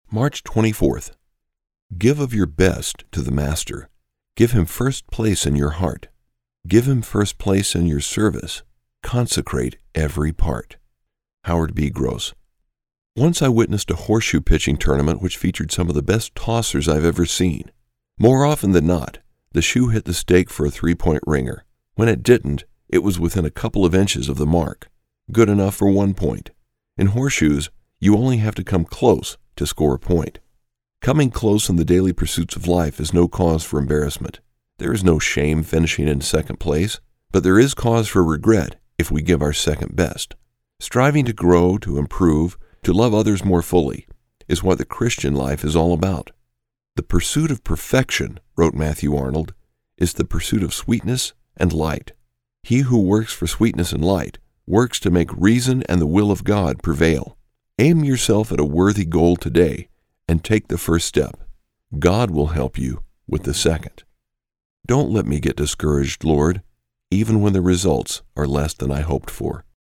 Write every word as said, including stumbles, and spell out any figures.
March twenty-fourth. Give of your best to the Master. Give him first place in your heart. Give him first place in your service. Consecrate every part. Howard B. Gross. Once I witnessed a horseshoe pitching tournament which featured some of the best tossers I've ever seen. More often than not, the shoe hit the stake for a three-point ringer. When it didn't, it was within a couple of inches of the mark. Good enough for one point. In horseshoes, you only have to come close to score a point. Coming close in the daily pursuits of life is no cause for embarrassment. There is no shame finishing in second place, but there is cause for regret if we give our second best. Striving to grow, to improve, to love others more fully is what the Christian life is all about. The pursuit of perfection, wrote Matthew Arnold, is the pursuit of sweetness and light. He who works for sweetness and light works to make reason and the will of God prevail. Aim yourself at a worthy goal today and take the first step. God will help you with the second. Don't let me get discouraged, Lord, even when the results are less than I hoped for.